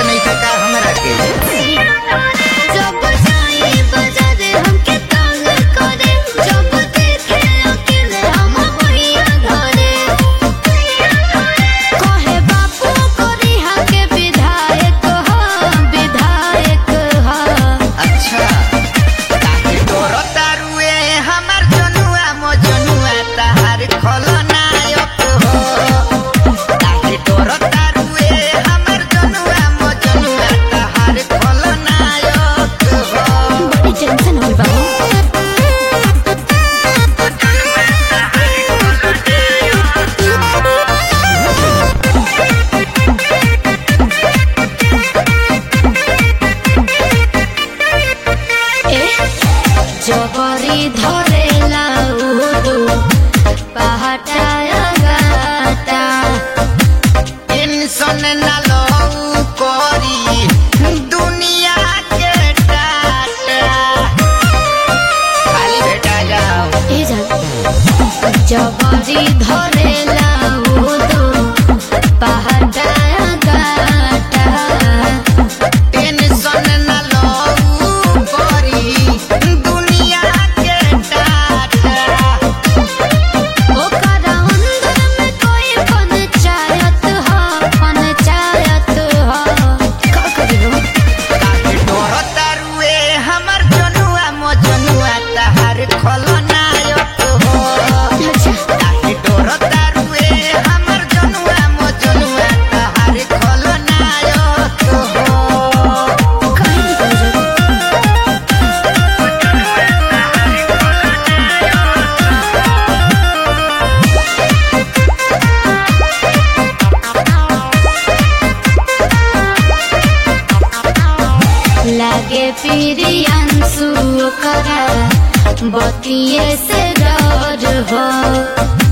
नहीं का हमरा के जब जाए बजारे हमके तंग करे, जब देखे अकेले हम बढ़िया धरे। कहे बापू करी के विधायक ह। अच्छा ताके तोरो तारुए हमर जनुआ मो जनुआ तहार खलनायक हो। ताके तोरो तारुए हमर जनुआ मो जनुआ तहार खलनायक हो। बड़ी टेंशन होई बाबू। जबरी धरेला उदू पहाटाया गाता। टेंशन ना लो कोरी दुनिया के टाटा खाली बेटा जाओ। ए जान जबरी धरेला उदू पहाटाया गाता। टेंशन ना लो कोरी दुनिया के टाटा ओकर अंदर में कोई पंचायत ह। का करियो ताके तोरो तारुए हमर जनुआ मो जनुआ तहार खलनायक हो। ताके तोरो तारुए हमर जनुआ मो जनुआ तहार खलनायक हो। काहे निकल जा। लागे प्रियांशु करा बतिये से डर हो।